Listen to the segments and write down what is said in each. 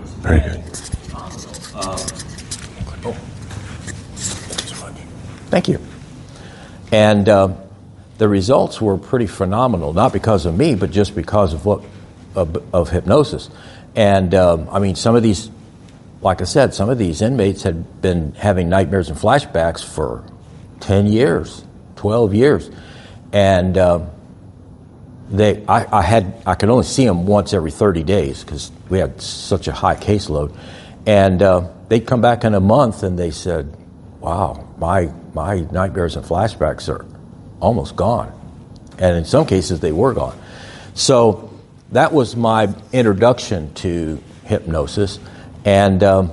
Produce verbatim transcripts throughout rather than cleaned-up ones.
Very good. Um, oh. Thank you. And uh, the results were pretty phenomenal, not because of me, but just because of what of, of hypnosis. And um, I mean, some of these, like I said, some of these inmates had been having nightmares and flashbacks for ten years, twelve years, and uh, they, I, I had, I could only see them once every thirty days because we had such a high caseload, and uh, they'd come back in a month and they said, "Wow, my my nightmares and flashbacks are almost gone," and in some cases they were gone. So that was my introduction to hypnosis, and um,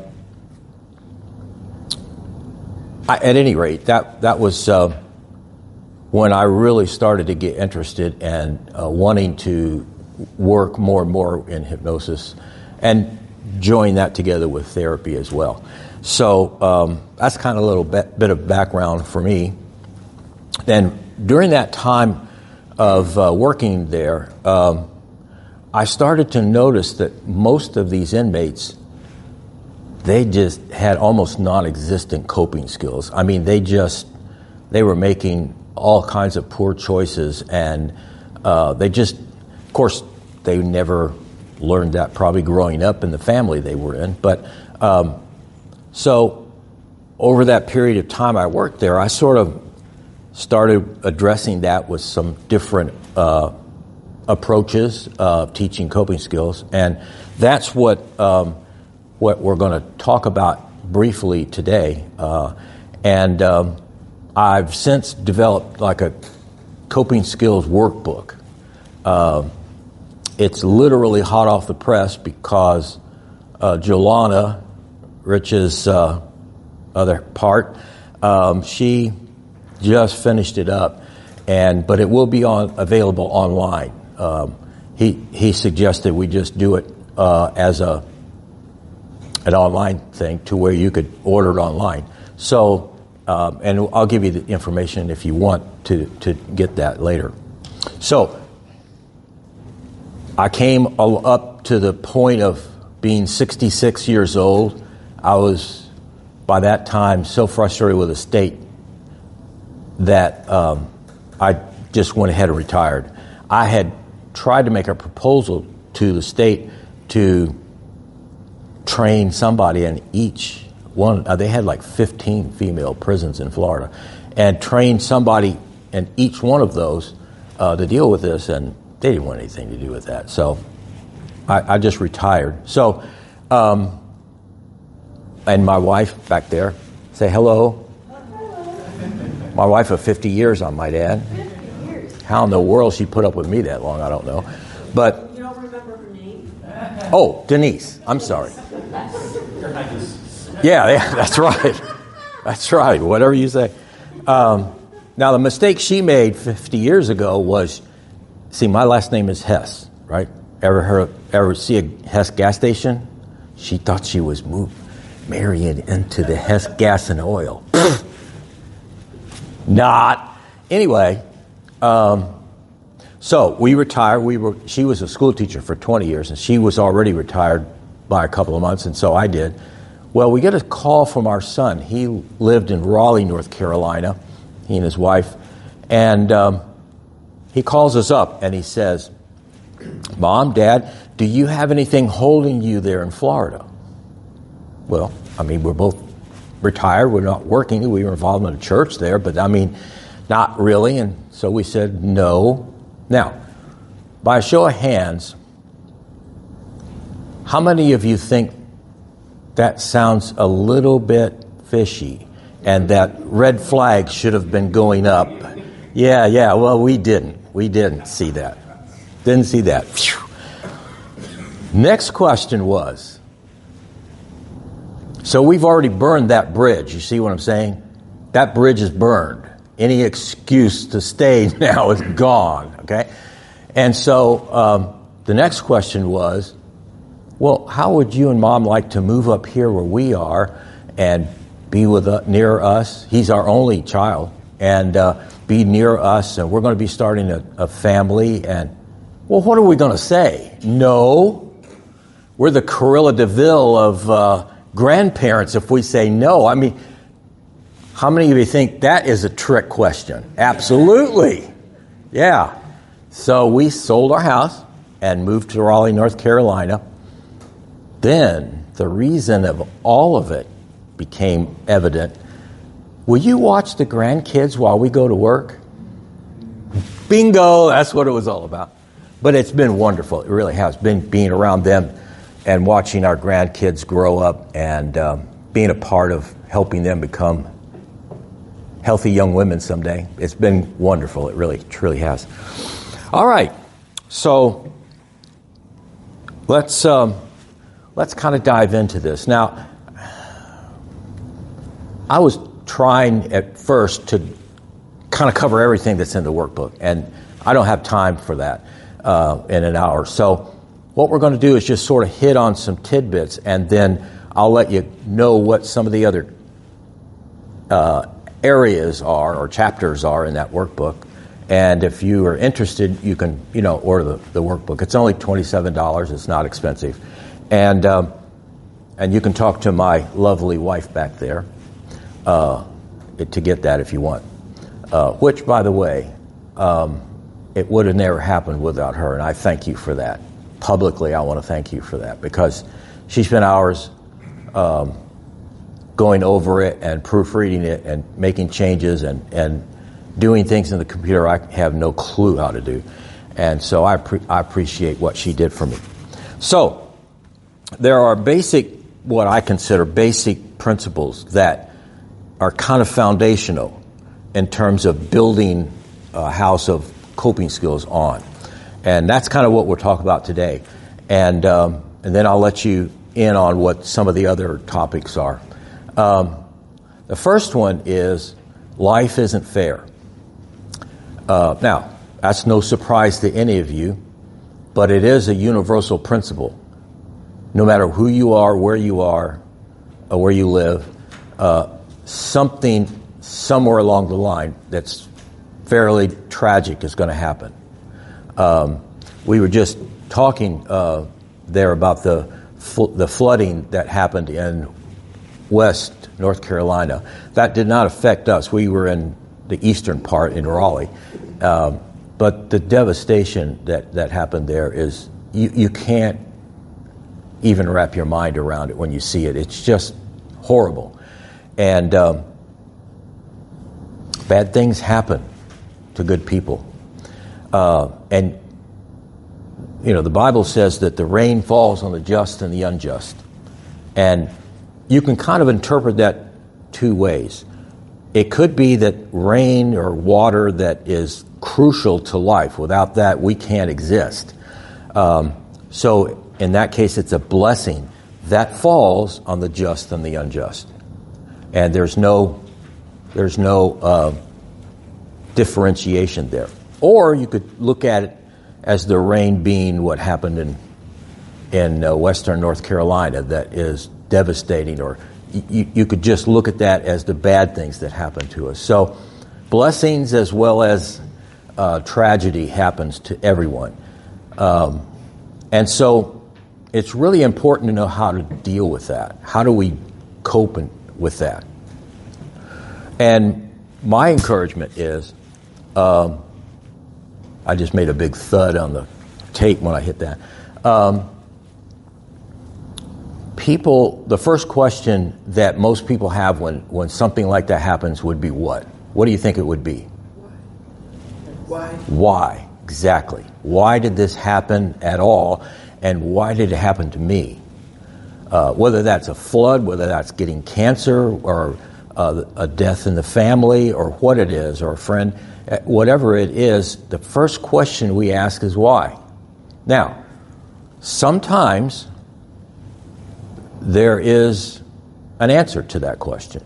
I, at any rate, that that was uh, when I really started to get interested and uh, wanting to work more and more in hypnosis, and join that together with therapy as well. So um, that's kind of a little bit, bit of background for me. And during that time of uh, working there, um, I started to notice that most of these inmates, they just had almost non-existent coping skills. I mean, they just, they were making all kinds of poor choices, and uh, they just, of course, they never learned that probably growing up in the family they were in. But um, so over that period of time I worked there, I sort of started addressing that with some different uh, approaches of teaching coping skills, and that's what um, what we're going to talk about briefly today. Uh, and um, I've since developed like a coping skills workbook. Uh, it's literally hot off the press because uh, Jolana, Rich's uh, other part, um, she just finished it up, and but it will be on available online. Um, he he suggested we just do it uh, as a an online thing to where you could order it online. So, um, and I'll give you the information if you want to to get that later. So, I came up to the point of being sixty-six years old. I was by that time so frustrated with the state that um, I just went ahead and retired. I had tried to make a proposal to the state to train somebody in each one. Uh, they had like fifteen female prisons in Florida, and train somebody in each one of those uh, to deal with this, and they didn't want anything to do with that. So I, I just retired. So, um, and my wife back there, say hello. My wife of fifty years, I might add. How in the world she put up with me that long, I don't know. But you don't remember her name? Oh, Denise. I'm sorry. Yeah, yeah, that's right. That's right. Whatever you say. Um, now, the mistake she made fifty years ago was, see, my last name is Hess, right? Ever heard, ever see a Hess gas station? She thought she was moved, marrying into the Hess gas and oil. Not. Anyway, um, so we retired. We were. She was a school teacher for twenty years, and she was already retired by a couple of months, and so I did. Well, we get a call from our son. He lived in Raleigh, North Carolina, he and his wife, and um, he calls us up, and he says, "Mom, Dad, do you have anything holding you there in Florida?" Well, I mean, we're both retired. We're not working. We were involved in a church there, but I mean, not really. And so we said no. Now, by a show of hands, how many of you think that sounds a little bit fishy and that red flag should have been going up? Yeah, yeah. Well, we didn't. We didn't see that. Didn't see that. Phew. Next question was, so we've already burned that bridge. You see what I'm saying? That bridge is burned. Any excuse to stay now is gone, okay? And so um, the next question was, well, how would you and Mom like to move up here where we are and be with uh, near us? He's our only child, and uh, be near us, and we're going to be starting a, a family. And, well, what are we going to say? No. we're the Cruella de Vil of uh, grandparents if we say no. I mean, how many of you think that is a trick question? Absolutely. Yeah. So we sold our house and moved to Raleigh, North Carolina. Then the reason of all of it became evident. Will you watch the grandkids while we go to work? Bingo, that's what it was all about. But it's been wonderful. It really has been being around them and watching our grandkids grow up and um, being a part of helping them become healthy young women someday. It's been wonderful. It really, truly has. All right. So let's um, let's kind of dive into this. Now, I was trying at first to kind of cover everything that's in the workbook, and I don't have time for that uh, in an hour. So what we're going to do is just sort of hit on some tidbits, and then I'll let you know what some of the other uh, areas are or chapters are in that workbook. And if you are interested, you can, you know, order the, the workbook. It's only twenty-seven dollars. It's not expensive. And um, and you can talk to my lovely wife back there uh, to get that if you want. Uh, which, by the way, um, it would have never happened without her. And I thank you for that. Publicly, I want to thank you for that, because she spent hours um, going over it and proofreading it and making changes and, and doing things in the computer I have no clue how to do. And so I, pre- I appreciate what she did for me. So there are basic, what I consider basic principles that are kind of foundational in terms of building a house of coping skills on. And that's kind of what we'll talk about today. And um, and then I'll let you in on what some of the other topics are. Um, the first one is life isn't fair. Uh, now, that's no surprise to any of you, but it is a universal principle. No matter who you are, where you are, or where you live, uh, something somewhere along the line that's fairly tragic is going to happen. Um, we were just talking uh, there about the fl- the flooding that happened in West North Carolina. That did not affect us. We were in the eastern part in Raleigh. Um, but the devastation that, that happened there is, you, you can't even wrap your mind around it when you see it. It's just horrible. And um, bad things happen to good people. Uh, and, you know, the Bible says that the rain falls on the just and the unjust. And you can kind of interpret that two ways. It could be that rain or water that is crucial to life. Without that, we can't exist. Um, so in that case, it's a blessing that falls on the just and the unjust. And there's no, there's no uh, differentiation there. Or you could look at it as the rain being what happened in in uh, western North Carolina that is devastating, or you, you could just look at that as the bad things that happen to us. So blessings as well as uh, tragedy happens to everyone. Um, and so it's really important to know how to deal with that. How do we cope in, with that? And my encouragement is, um, I just made a big thud on the tape when I hit that. Um, people, the first question that most people have when, when something like that happens would be what? What do you think it would be? Why? Why? Exactly. Why did this happen at all? And why did it happen to me? Uh, whether that's a flood, whether that's getting cancer, or uh, a death in the family, or what it is, or a friend, whatever it is, the first question we ask is why. Now, sometimes there is an answer to that question.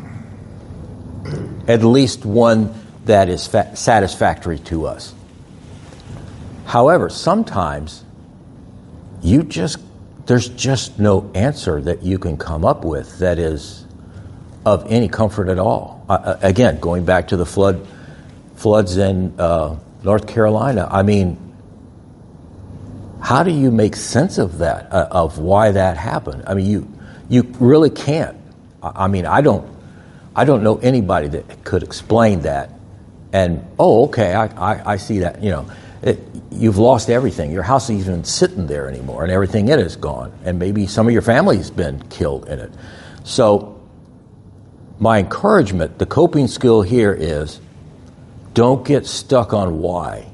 At least one that is fa- satisfactory to us. However, sometimes you just there's just no answer that you can come up with that is of any comfort at all. Uh, again, going back to the flood floods in uh, North Carolina, I mean, how do you make sense of that, uh, of why that happened? I mean, you you really can't. I, I mean, I don't I don't know anybody that could explain that. And oh, okay, I I, I see that. You know, it, you've lost everything. Your house isn't even sitting there anymore, and everything in it is gone. And maybe some of your family's been killed in it. So, my encouragement, the coping skill here is, don't get stuck on why.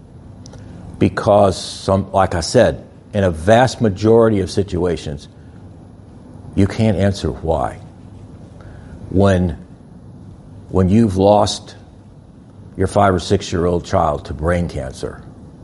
Because, some, like I said, in a vast majority of situations, you can't answer why. When, when you've lost your five or six-year-old child to brain cancer,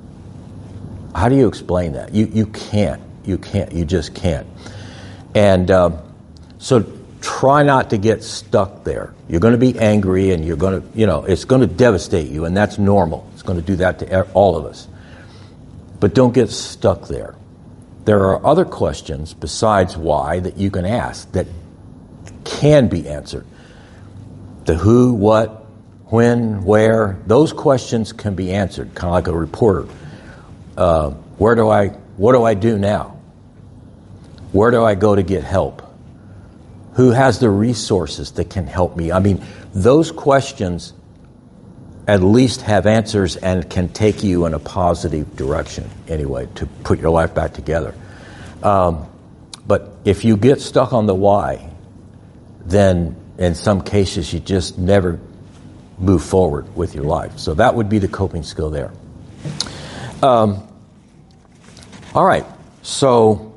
how do you explain that? You you can't. You can't. You just can't. And uh, so try not to get stuck there. You're going to be angry, and you're going to, you know, it's going to devastate you, and that's normal. It's going to do that to all of us. But don't get stuck there. There are other questions besides why that you can ask that can be answered. The who, what, when, where, those questions can be answered, kind of like a reporter. Uh, where do I, what do I do now? Where do I go to get help? Who has the resources that can help me? I mean, those questions at least have answers and can take you in a positive direction anyway to put your life back together. Um, but if you get stuck on the why, then in some cases you just never move forward with your life. So that would be the coping skill there. Um, all right. So,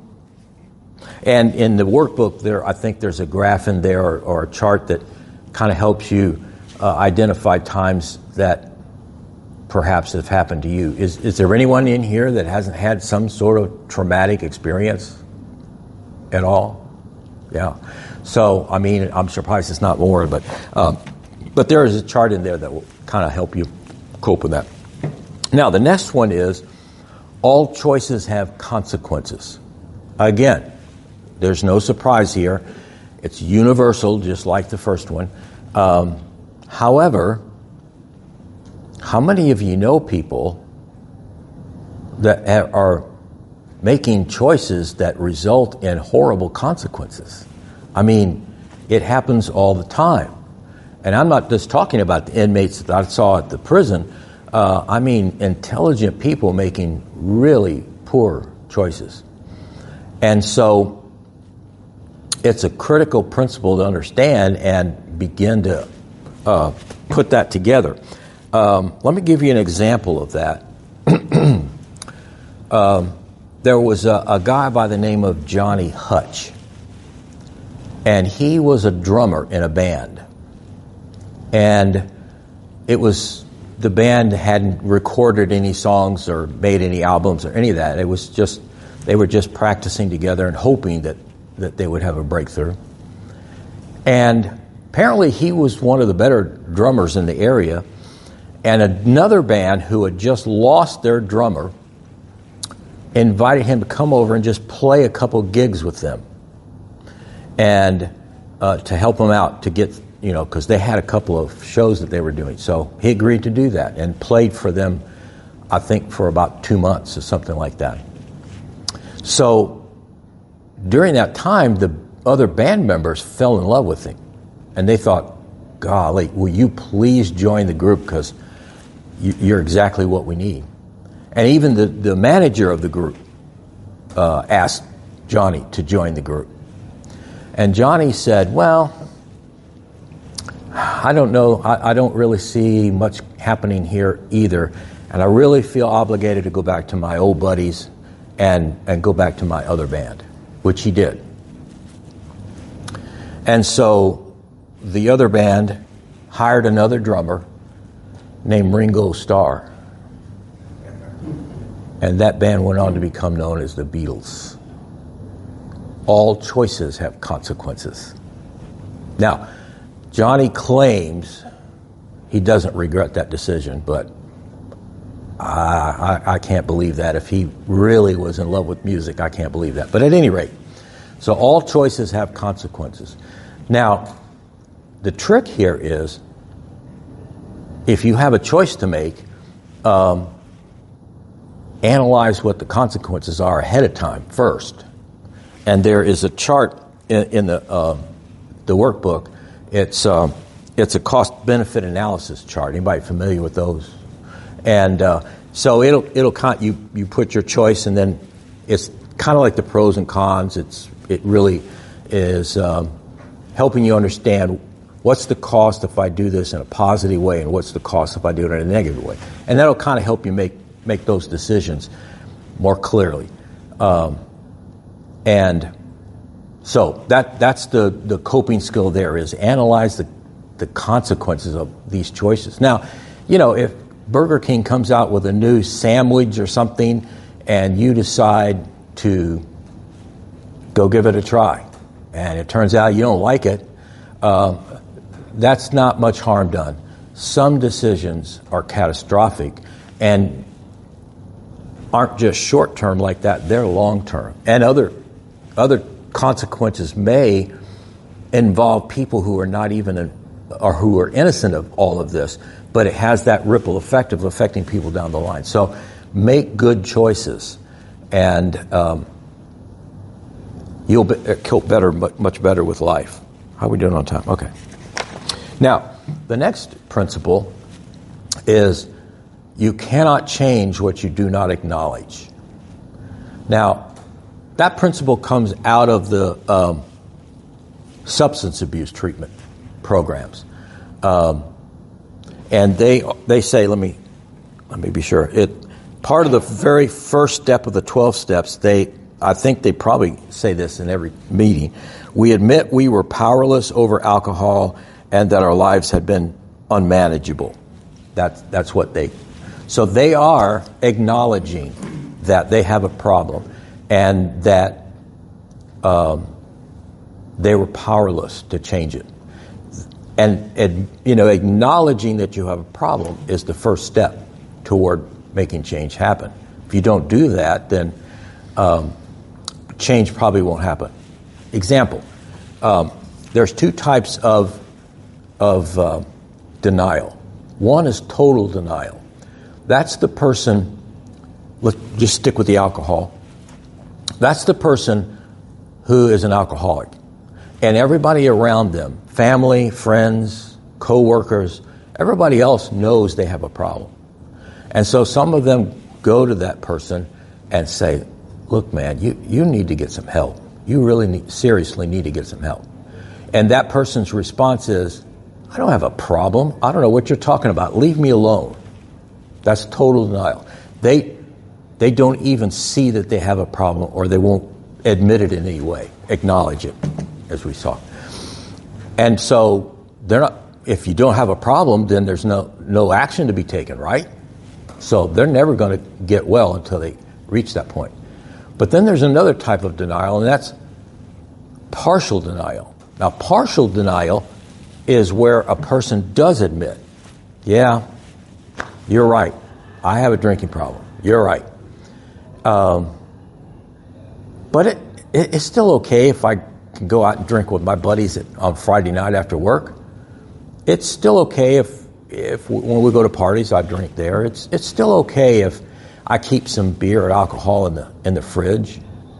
and in the workbook there, I think there's a graph in there or, or a chart that kind of helps you uh, identify times that perhaps have happened to you. Is, is there anyone in here that hasn't had some sort of traumatic experience at all? Yeah. So, I mean, I'm surprised it's not more, but um, but there is a chart in there that will kind of help you cope with that. Now, the next one is all choices have consequences. Again, there's no surprise here. It's universal, just like the first one. Um, however, how many of you know people that are making choices that result in horrible consequences? I mean, it happens all the time. And I'm not just talking about the inmates that I saw at the prison. Uh, I mean, intelligent people making really poor choices. And so it's a critical principle to understand and begin to uh, put that together. Um, let me give you an example of that. um, there was a, a guy by the name of Johnny Hutch, and he was a drummer in a band. And it was, the band hadn't recorded any songs or made any albums or any of that. It was just, they were just practicing together and hoping that, that they would have a breakthrough. And apparently he was one of the better drummers in the area. And another band who had just lost their drummer invited him to come over and just play a couple gigs with them. And uh, to help him out to get, you know, because they had a couple of shows that they were doing. So he agreed to do that and played for them, I think, for about two months or something like that. So during that time, the other band members fell in love with him. And they thought, golly, will you please join the group because you're exactly what we need. And even the, the manager of the group uh, asked Johnny to join the group. And Johnny said, well, I don't know. I, I don't really see much happening here either. And I really feel obligated to go back to my old buddies and, and go back to my other band, which he did. And so the other band hired another drummer named Ringo Starr. And that band went on to become known as the Beatles. All choices have consequences. Now, Johnny claims he doesn't regret that decision, but I, I, I can't believe that. If he really was in love with music, I can't believe that. But at any rate, so all choices have consequences. Now, the trick here is, if you have a choice to make, um, analyze what the consequences are ahead of time first. And there is a chart in, in the uh, the workbook. It's uh, it's a cost-benefit analysis chart. Anybody familiar with those? And uh, so it'll it'll con- you you put your choice, and then it's kind of like the pros and cons. It's it really is um, helping you understand what's the cost if I do this in a positive way, and what's the cost if I do it in a negative way. And that'll kind of help you make make those decisions more clearly. Um, and so that that's the, the coping skill there, is analyze the, the consequences of these choices. Now, you know, if Burger King comes out with a new sandwich or something and you decide to go give it a try, and it turns out you don't like it, um, that's not much harm done. Some decisions are catastrophic and aren't just short-term like that, they're long-term. And other other consequences may involve people who are not even, in, or who are innocent of all of this, but it has that ripple effect of affecting people down the line. So make good choices, and um, you'll be, cope better, much better with life. How are we doing on time? Okay. Now, the next principle is you cannot change what you do not acknowledge. Now, that principle comes out of the um, substance abuse treatment programs. Um, and they they say, let me let me be sure. It part of the very first step of the twelve steps, they I think they probably say this in every meeting. We admit we were powerless over alcohol and that our lives had been unmanageable. That's that's what they so they are acknowledging that they have a problem and that um, they were powerless to change it. And, and, you know, acknowledging that you have a problem is the first step toward making change happen. If you don't do that, then um, change probably won't happen. Example, um, there's two types of, of uh, denial. One is total denial. That's the person, let's just stick with the alcohol. That's the person who is an alcoholic. And everybody around them, family, friends, co-workers, everybody else knows they have a problem. And so some of them go to that person and say, look, man, you, you need to get some help. You really need, seriously need to get some help. And that person's response is, I don't have a problem. I don't know what you're talking about. Leave me alone. That's total denial. They they don't even see that they have a problem, or they won't admit it in any way, acknowledge it, as we saw. And so they're not. If you don't have a problem, then there's no no action to be taken, right? So they're never going to get well until they reach that point. But then there's another type of denial, and that's partial denial. Now, partial denial is where a person does admit, yeah, you're right. I have a drinking problem. You're right. Um, but it, it it's still okay if I can go out and drink with my buddies at, on Friday night after work. It's still okay if if we, when we go to parties, I drink there. It's it's still okay if I keep some beer or alcohol in the in the fridge.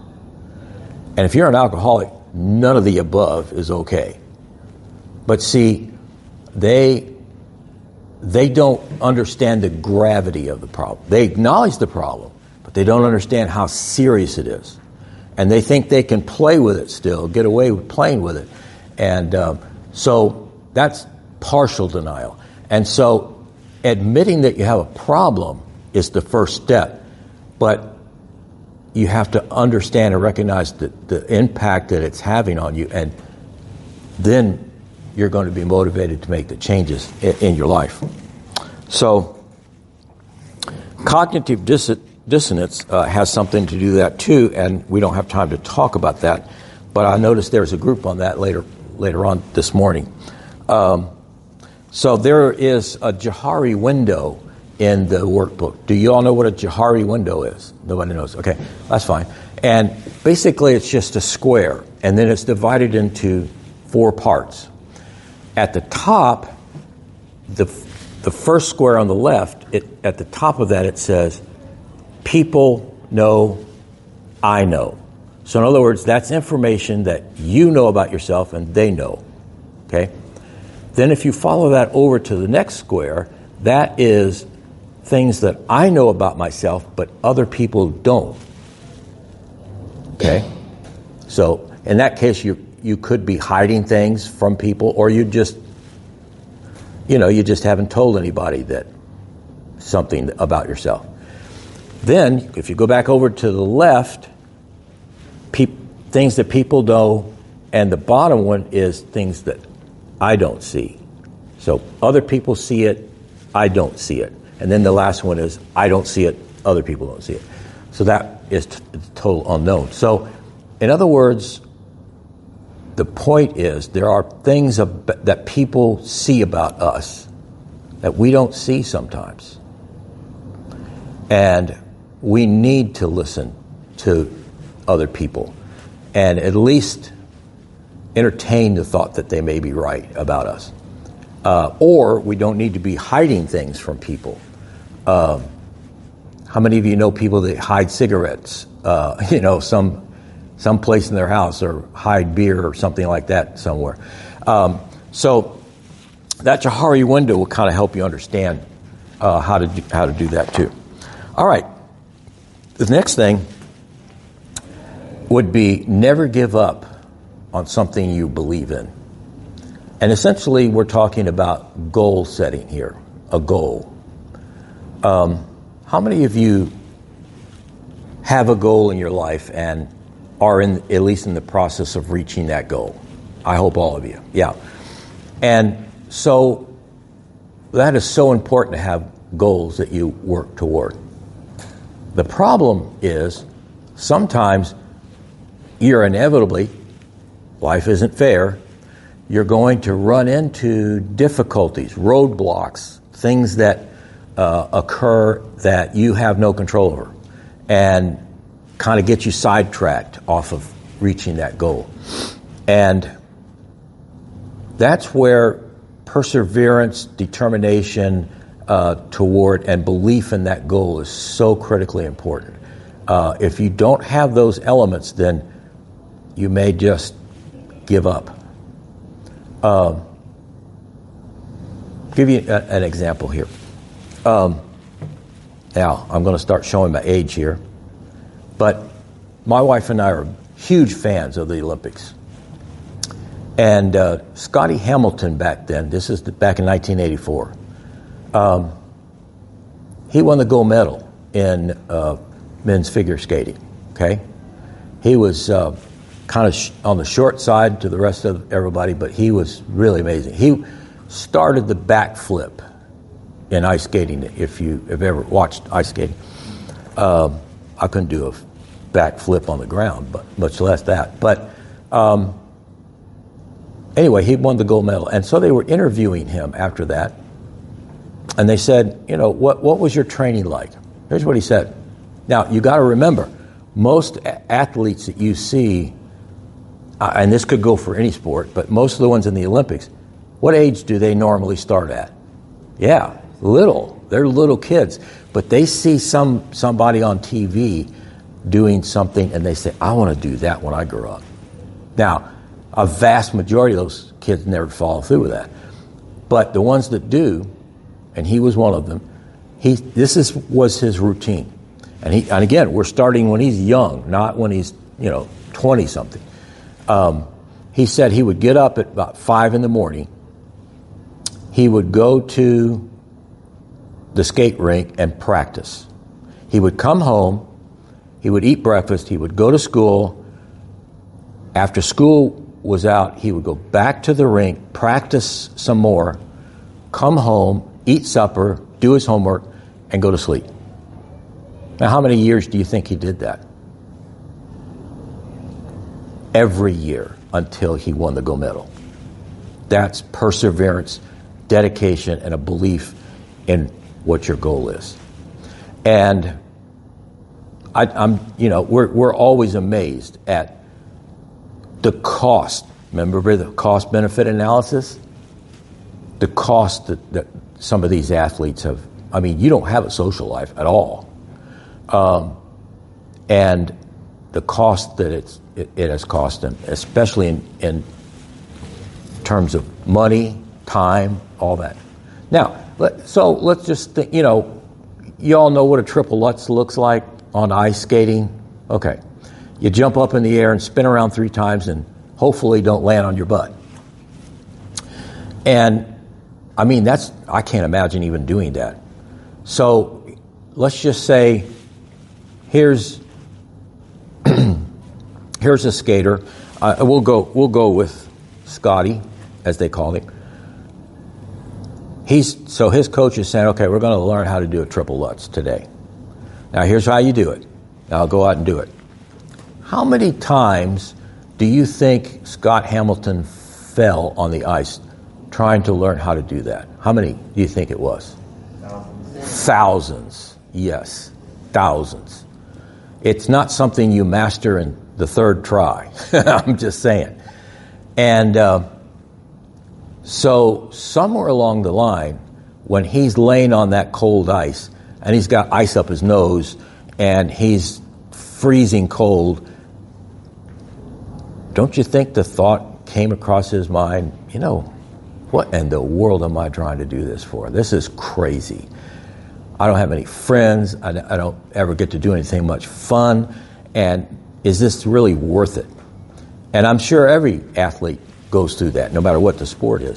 And if you're an alcoholic, none of the above is okay. But see, they they don't understand the gravity of the problem. They acknowledge the problem, but they don't understand how serious it is. And they think they can play with it still, get away with playing with it. And um, so that's partial denial. And so admitting that you have a problem is the first step. But you have to understand and recognize the, the impact that it's having on you. And then you're going to be motivated to make the changes in, in your life. So cognitive dis- dissonance uh, has something to do with that too, and we don't have time to talk about that. But I noticed there's a group on that later later on this morning. Um, so there is a Johari window in the workbook. Do you all know what a Johari window is? Nobody knows. Okay, that's fine. And basically it's just a square, and then it's divided into four parts. At the top, the the first square on the left, it, at the top of that it says, people know, I know. So in other words, that's information that you know about yourself and they know. Okay? Then if you follow that over to the next square, that is things that I know about myself, but other people don't. Okay? So in that case, you you could be hiding things from people, or you just, you know, you just haven't told anybody that something about yourself. Then, if you go back over to the left, pe- things that people know, and the bottom one is things that I don't see. So other people see it, I don't see it. And then the last one is I don't see it, other people don't see it. So that is t- total unknown. So in other words, the point is there are things ab- that people see about us that we don't see sometimes. And we need to listen to other people and at least entertain the thought that they may be right about us. Uh, or we don't need to be hiding things from people. Um, how many of you know people that hide cigarettes, uh, you know, some some place in their house, or hide beer or something like that somewhere? Um, so that Johari window will kind of help you understand uh, how to do, how to do that too. All right. The next thing would be never give up on something you believe in. And essentially, we're talking about goal setting here, a goal. Um, how many of you have a goal in your life and are in, at least in the process of reaching that goal? I hope all of you. Yeah. And so that is so important to have goals that you work toward. The problem is sometimes you're inevitably, life isn't fair, you're going to run into difficulties, roadblocks, things that uh, occur that you have no control over, and kind of get you sidetracked off of reaching that goal. And that's where perseverance, determination uh, toward, and belief in that goal is so critically important. Uh, if you don't have those elements, then you may just give up. Um, give you a, an example here. Um, now, I'm going to start showing my age here, but my wife and I are huge fans of the Olympics. And uh, Scotty Hamilton back then, this is the, back in nineteen eighty-four, um, he won the gold medal in uh, men's figure skating, okay? He was uh, kind of sh- on the short side to the rest of everybody, but he was really amazing. He started the backflip in ice skating, if you have ever watched ice skating. Um, I couldn't do a backflip on the ground, but much less that. But um, anyway, he won the gold medal. And so they were interviewing him after that. And they said, you know, what, what was your training like? Here's what he said. Now, you got to remember, most a- athletes that you see, uh, and this could go for any sport, but most of the ones in the Olympics, what age do they normally start at? Yeah, little. They're little kids. But they see some somebody on T V doing something, and they say, I want to do that when I grow up. Now, a vast majority of those kids never follow through with that. But the ones that do, and he was one of them, he this is was his routine. And he and again, we're starting when he's young, not when he's, you know, twenty-something. Um, he said he would get up at about five in the morning. He would go to the skate rink and practice. He would come home. He would eat breakfast. He would go to school. After school was out, he would go back to the rink, practice some more, come home, eat supper, do his homework, and go to sleep. Now, how many years do you think he did that? Every year until he won the gold medal. That's perseverance, dedication, and a belief in what your goal is. And I, I'm, you know, we're we're always amazed at the cost. Remember the cost benefit analysis? The cost that, that some of these athletes have. I mean, you don't have a social life at all. um, and the cost that it's, it, it has cost him, especially in, in terms of money, time, all that. Now, let, so let's just think, you know, you all know what a triple Lutz looks like on ice skating. Okay. You jump up in the air and spin around three times and hopefully don't land on your butt. And, I mean, that's, I can't imagine even doing that. So, let's just say, here's, here's a skater. Uh, we'll go, we'll go with Scotty, as they call him. He's, so his coach is saying, okay, we're going to learn how to do a triple Lutz today. Now, here's how you do it. Now, go out and do it. How many times do you think Scott Hamilton fell on the ice trying to learn how to do that? How many do you think it was? Thousands. Thousands. Yes, thousands. It's not something you master in the third try. I'm just saying. And uh, so somewhere along the line, when he's laying on that cold ice, and he's got ice up his nose, and he's freezing cold, don't you think the thought came across his mind, you know, what in the world am I trying to do this for? This is crazy. I don't have any friends. I, I don't ever get to do anything much fun. And is this really worth it? And I'm sure every athlete goes through that, no matter what the sport is.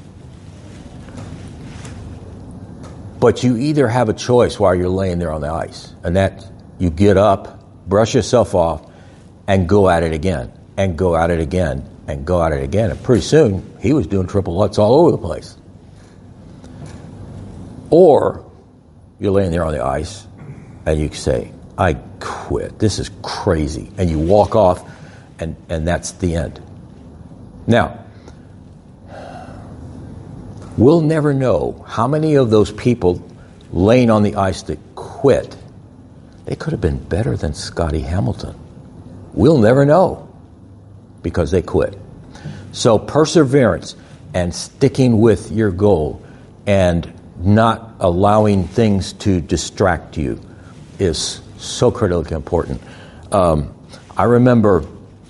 But you either have a choice while you're laying there on the ice, and that you get up, brush yourself off, and go at it again, and go at it again, and go at it again. And pretty soon, he was doing triple Lutz all over the place. Or you're laying there on the ice, and you say, I quit. This is crazy. And you walk off, and, and that's the end. Now, we'll never know how many of those people laying on the ice that quit, they could have been better than Scotty Hamilton. We'll never know because they quit. So perseverance and sticking with your goal and not allowing things to distract you is so critically important. Um, I remember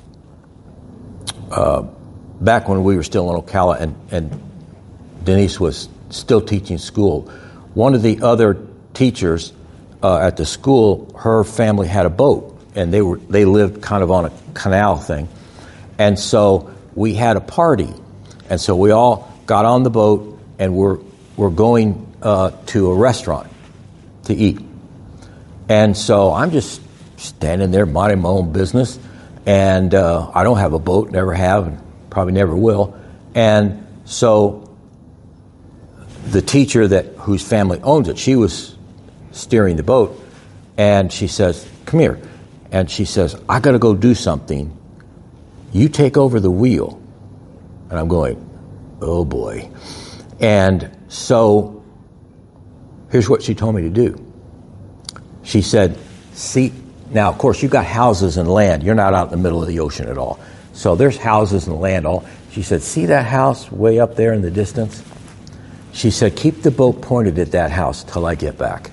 uh, back when we were still in Ocala and, and Denise was still teaching school, one of the other teachers uh, at the school, her family had a boat, and they were they lived kind of on a canal thing. And so we had a party. And so we all got on the boat and we're, we're going uh, to a restaurant to eat. And so I'm just standing there minding my own business. And uh, I don't have a boat, never have, and probably never will. And so the teacher that whose family owns it, she was steering the boat. And she says, come here. And she says, I got to go do something. You take over the wheel. And I'm going, oh boy. And so here's what she told me to do. She said, see, now of course you've got houses and land. You're not out in the middle of the ocean at all. So there's houses and land all. She said, see that house way up there in the distance? She said, keep the boat pointed at that house till I get back.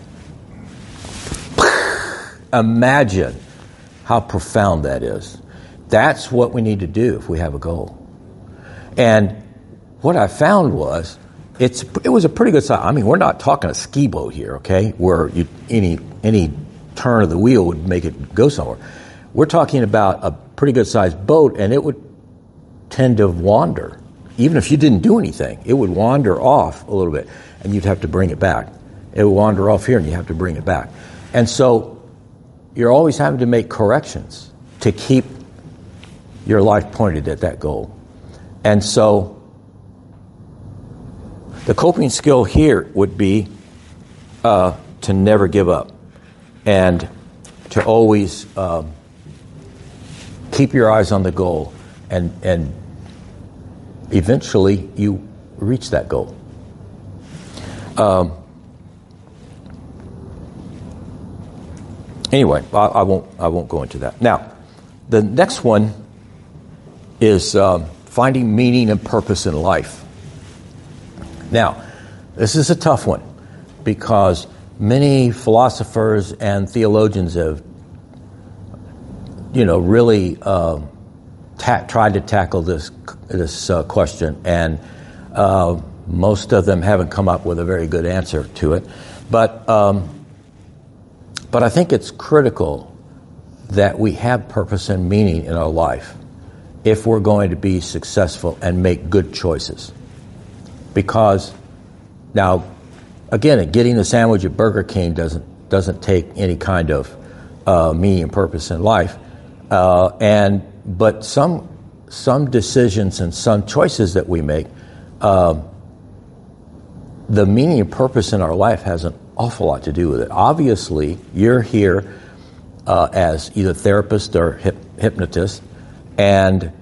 Imagine how profound that is. That's what we need to do if we have a goal. And what I found was, it's it was a pretty good size. I mean, we're not talking a ski boat here, okay, where you, any any turn of the wheel would make it go somewhere. We're talking about a pretty good sized boat, and it would tend to wander. Even if you didn't do anything, it would wander off a little bit, and you'd have to bring it back. It would wander off here, and you have to bring it back. And so you're always having to make corrections to keep your life pointed at that goal. And so the coping skill here would be uh, to never give up and to always um, keep your eyes on the goal, and and eventually you reach that goal. Um, anyway, I, I won't I won't go into that. Now, the next one is um, finding meaning and purpose in life. Now, this is a tough one because many philosophers and theologians have, you know, really uh, ta- tried to tackle this this uh, question, and uh, most of them haven't come up with a very good answer to it. But um, but I think it's critical that we have purpose and meaning in our life if we're going to be successful and make good choices. Because now, again, getting a sandwich at Burger King doesn't doesn't take any kind of uh, meaning and purpose in life, uh, and but some some decisions and some choices that we make, uh, the meaning and purpose in our life has an awful lot to do with it. Obviously, you're here uh, as either therapist or hip, hypnotist, and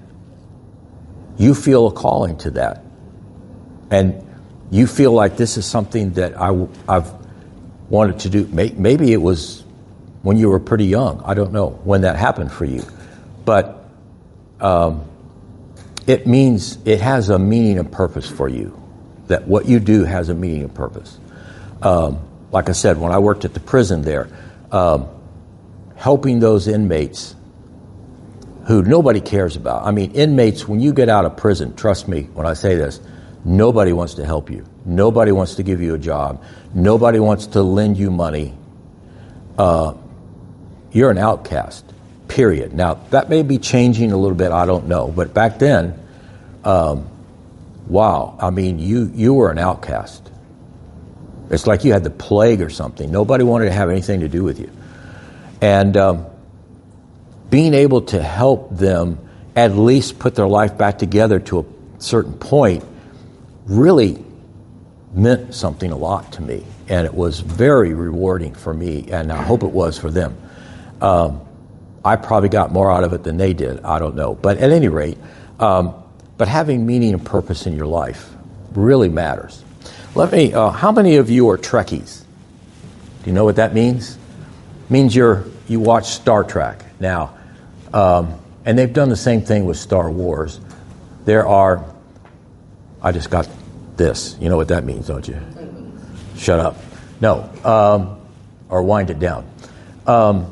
you feel a calling to that, and you feel like this is something that I, I've wanted to do. Maybe it was when you were pretty young. I don't know when that happened for you. But um, it means it has a meaning and purpose for you, that what you do has a meaning and purpose. Um, like I said, when I worked at the prison there, um, helping those inmates who nobody cares about. I mean, inmates, when you get out of prison, trust me when I say this, nobody wants to help you. Nobody wants to give you a job. Nobody wants to lend you money. Uh, you're an outcast, period. Now, that may be changing a little bit. I don't know. But back then, um, wow. I mean, you, you were an outcast. It's like you had the plague or something. Nobody wanted to have anything to do with you. And um, being able to help them at least put their life back together to a certain point really meant something a lot to me, and it was very rewarding for me, and I hope it was for them. Um, I probably got more out of it than they did. I don't know. But at any rate, um, but having meaning and purpose in your life really matters. Let me, uh, how many of you are Trekkies? Do you know what that means? It means you're, you watch Star Trek. Now, um, and they've done the same thing with Star Wars. There are, I just got this. You know what that means, don't you? Shut up. No. Um, or wind it down. Um,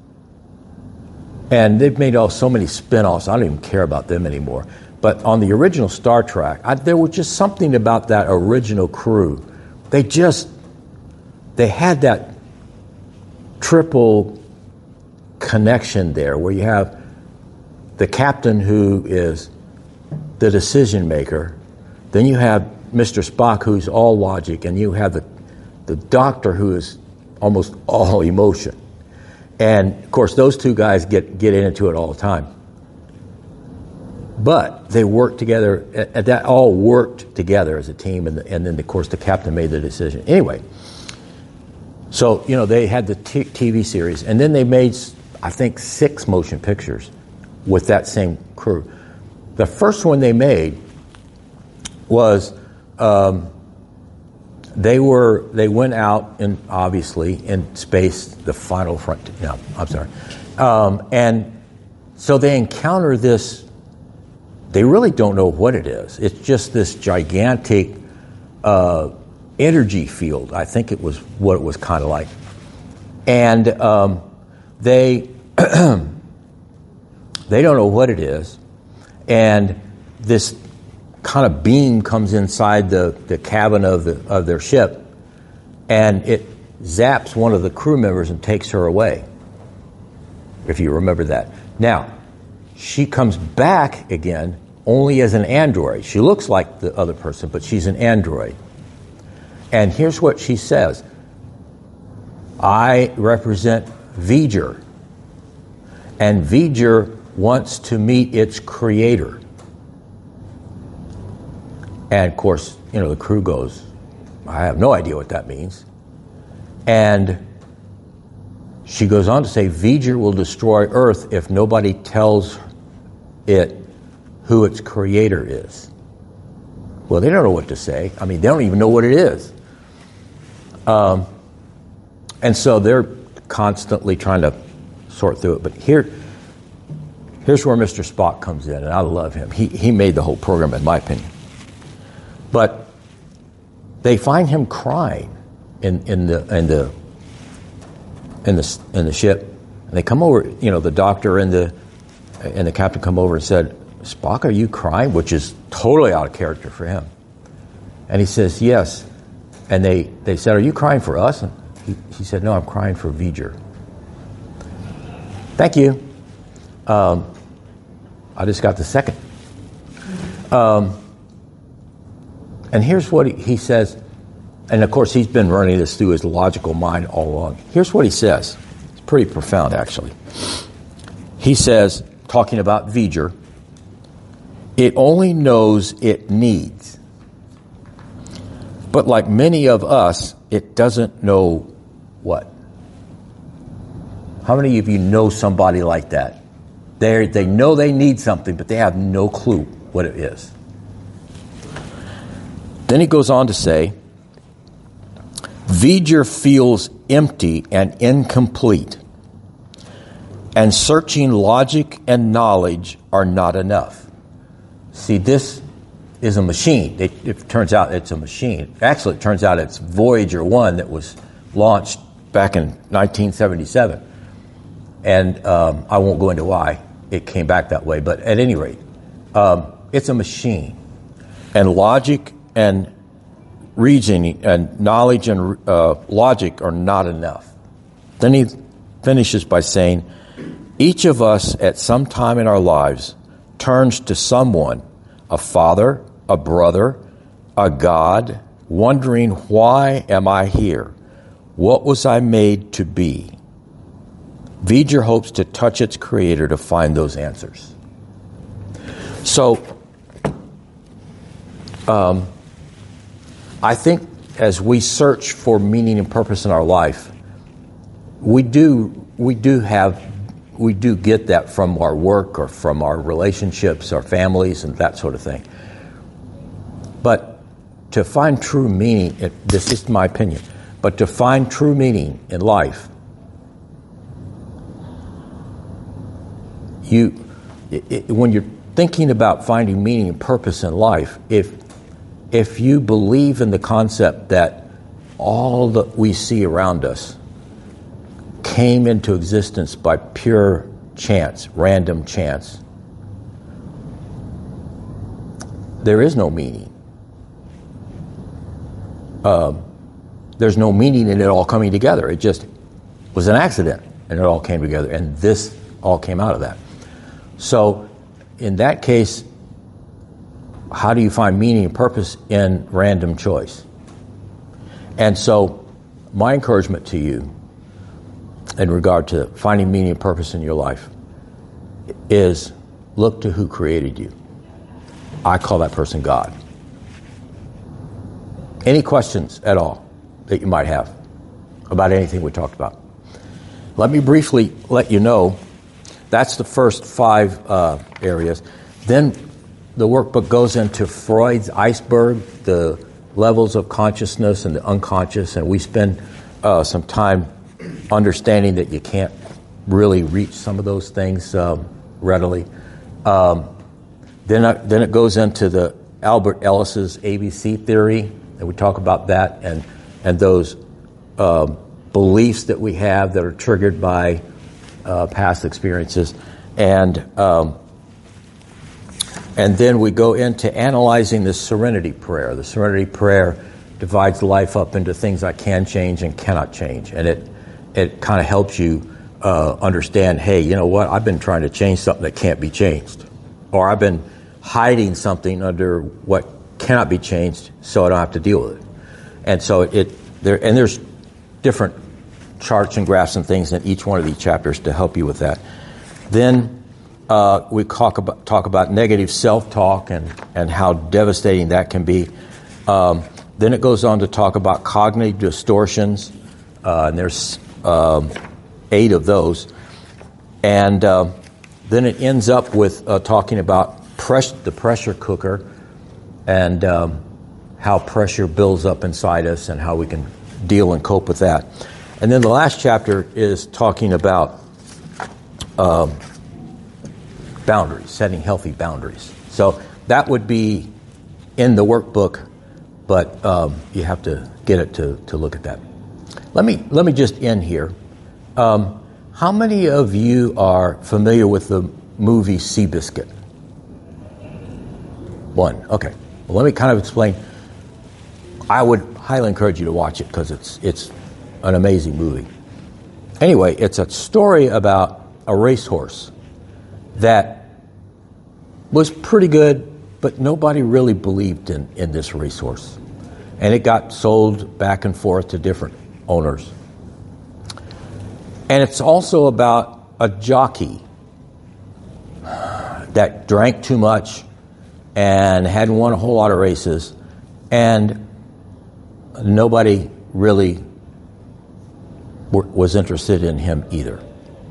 and they've made oh, so many spin-offs, I don't even care about them anymore. But on the original Star Trek, I, there was just something about that original crew. They just, they had that triple connection there where you have the captain who is the decision maker, then you have Mister Spock who's all logic, and you have the the doctor who is almost all emotion. And of course those two guys get, get into it all the time. But they worked together, and that all worked together as a team, and, the, and then of course the captain made the decision. Anyway, so you know they had the t- TV series, and then they made I think six motion pictures with that same crew. The first one they made was um, they were they went out in obviously in space, the final front. No, I'm sorry, um, and so they encounter this. They really don't know what it is. It's just this gigantic uh, energy field. I think it was what it was kind of like, and um, they they don't know what it is, and this kind of beam comes inside the, the cabin of the of their ship, and it zaps one of the crew members and takes her away, if you remember that. Now, she comes back again only as an android. She looks like the other person, but she's an android. And here's what she says. I represent V'ger, and V'ger wants to meet its creator. And of course, you know, the crew goes, I have no idea what that means. And she goes on to say, V'ger will destroy Earth if nobody tells it who its creator is. Well, they don't know what to say. I mean, they don't even know what it is. Um, and so they're constantly trying to sort through it. But here, here's where Mister Spock comes in, and I love him. He he made the whole program, in my opinion. But they find him crying, in in the in the in the in the ship, and they come over. You know, the doctor and the and the captain come over and said, "Spock, are you crying?" Which is totally out of character for him. And he says, "Yes." And they, they said, "Are you crying for us?" And he, he said, "No, I'm crying for V'ger." Thank you. Um, I just got the second. Um, and here's what he, he says. And of course, he's been running this through his logical mind all along. Here's what he says. It's pretty profound, actually. He says, talking about V'ger, "It only knows it needs. But like many of us, it doesn't know what." How many of you know somebody like that? They they know they need something, but they have no clue what it is. Then he goes on to say, "V'ger feels empty and incomplete, and searching logic and knowledge are not enough." See, this is a machine. It, it turns out it's a machine. Actually, it turns out it's Voyager one that was launched back in nineteen seventy-seven. And um, I won't go into why it came back that way, but at any rate, um, it's a machine. And logic and reasoning and knowledge and uh, logic are not enough. Then he finishes by saying, "Each of us at some time in our lives turns to someone, a father, a brother, a God, wondering, why am I here? What was I made to be?" V'ger hopes to touch its creator to find those answers. So, um, I think as we search for meaning and purpose in our life, we do we do have we do get that from our work or from our relationships, our families, and that sort of thing. But to find true meaning, it, this is my opinion, but to find true meaning in life, you, it, it, when you're thinking about finding meaning and purpose in life, if if you believe in the concept that all that we see around us came into existence by pure chance, random chance, there is no meaning. Um, there's no meaning in it all coming together. It just was an accident, and it all came together, and this all came out of that. So, in that case, how do you find meaning and purpose in random choice? And so, my encouragement to you in regard to finding meaning and purpose in your life is look to who created you. I call that person God. Any questions at all that you might have about anything we talked about? Let me briefly let you know that's the first five uh, areas. Then the workbook goes into Freud's iceberg, the levels of consciousness and the unconscious, and we spend uh, some time understanding that you can't really reach some of those things um, readily. Um, then, uh, then it goes into the Albert Ellis's A B C theory, and we talk about that and and those um, beliefs that we have that are triggered by uh, past experiences, and um, and then we go into analyzing the Serenity Prayer. The Serenity Prayer divides life up into things I can change and cannot change, and it it kind of helps you uh, understand, hey, you know what? I've been trying to change something that can't be changed, or I've been hiding something under what cannot be changed, so I don't have to deal with it. And so it there and there's different charts and graphs and things in each one of these chapters to help you with that. Then uh, we talk about talk about negative self-talk and and how devastating that can be. Um, then it goes on to talk about cognitive distortions, uh, and there's um, eight of those. And uh, then it ends up with uh, talking about press, the pressure cooker, and um, how pressure builds up inside us and how we can deal and cope with that. And then the last chapter is talking about um, boundaries, setting healthy boundaries. So that would be in the workbook, but um, you have to get it to, to look at that. Let me let me just end here. Um, how many of you are familiar with the movie Seabiscuit? One. Okay. Well, let me kind of explain. I would highly encourage you to watch it because it's it's an amazing movie. Anyway, it's a story about a racehorse that was pretty good, but nobody really believed in, in this racehorse. And it got sold back and forth to different owners. And it's also about a jockey that drank too much and hadn't won a whole lot of races, and nobody really w- was interested in him either.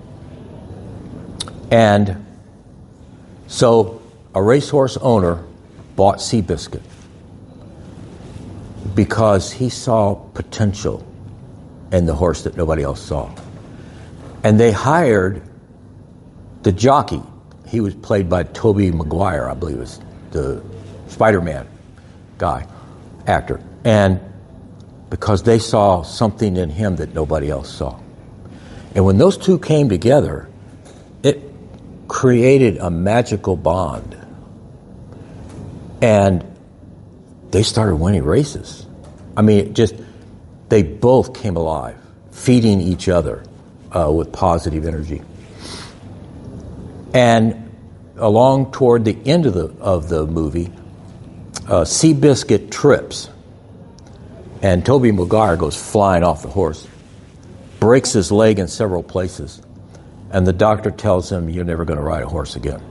And so a racehorse owner bought Seabiscuit because he saw potential in the horse that nobody else saw. And they hired the jockey. He was played by Tobey Maguire, I believe was the Spider-Man guy, actor. And because they saw something in him that nobody else saw. And when those two came together, it created a magical bond. And they started winning races. I mean, it just, they both came alive, feeding each other uh, with positive energy. And along toward the end of the of the movie, uh, Seabiscuit trips, and Tobey Maguire goes flying off the horse, breaks his leg in several places, and the doctor tells him, "You're never going to ride a horse again."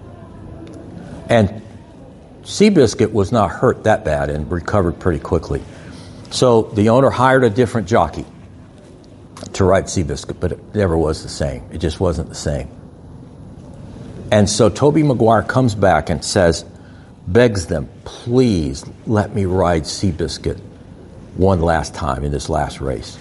And Seabiscuit was not hurt that bad and recovered pretty quickly. So the owner hired a different jockey to ride Seabiscuit, but it never was the same. It just wasn't the same. And so Tobey Maguire comes back and says, begs them, please let me ride Seabiscuit one last time in this last race.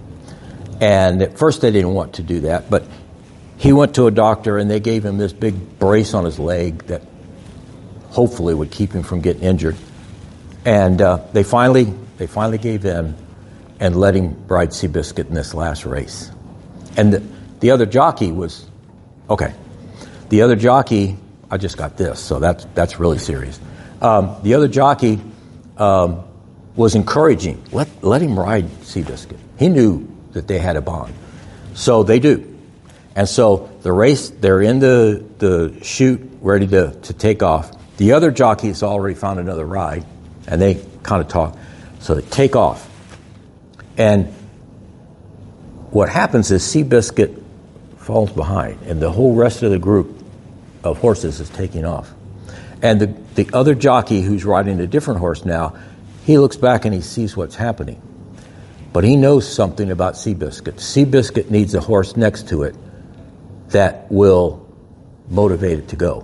And at first they didn't want to do that, but he went to a doctor and they gave him this big brace on his leg that hopefully would keep him from getting injured. And uh, they finally they finally gave in and let him ride Seabiscuit in this last race. And the, the other jockey was, okay, the other jockey, I just got this, so that's, that's really serious. Um, the other jockey um, was encouraging, let, let him ride Seabiscuit. He knew that they had a bond. So they do. And so the race, they're in the, the chute, ready to, to take off. The other jockey's already found another ride, and they kind of talk. So they take off. And what happens is Seabiscuit falls behind, and the whole rest of the group of horses is taking off. And the, the other jockey who's riding a different horse now, he looks back and he sees what's happening. But he knows something about Seabiscuit. Seabiscuit needs a horse next to it that will motivate it to go.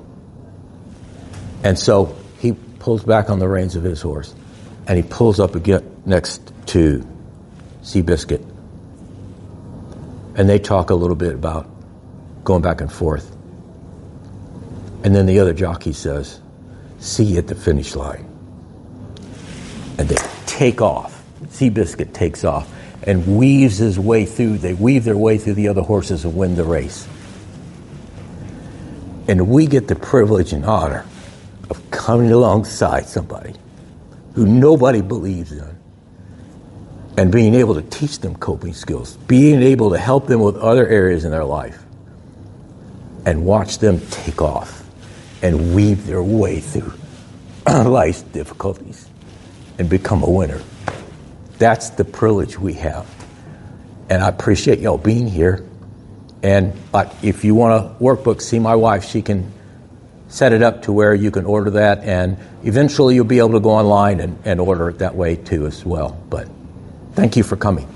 And so he pulls back on the reins of his horse, and he pulls up again next to Seabiscuit. And they talk a little bit about going back and forth. And then the other jockey says, see you at the finish line. And they take off. Seabiscuit takes off and weaves his way through. They weave their way through the other horses and win the race. And we get the privilege and honor of coming alongside somebody who nobody believes in and being able to teach them coping skills, being able to help them with other areas in their life, and watch them take off and weave their way through life's difficulties and become a winner. That's the privilege we have. And I appreciate y'all being here. And uh, if you want a workbook, see my wife. She can set it up to where you can order that. And eventually you'll be able to go online and, and order it that way too as well. But thank you for coming.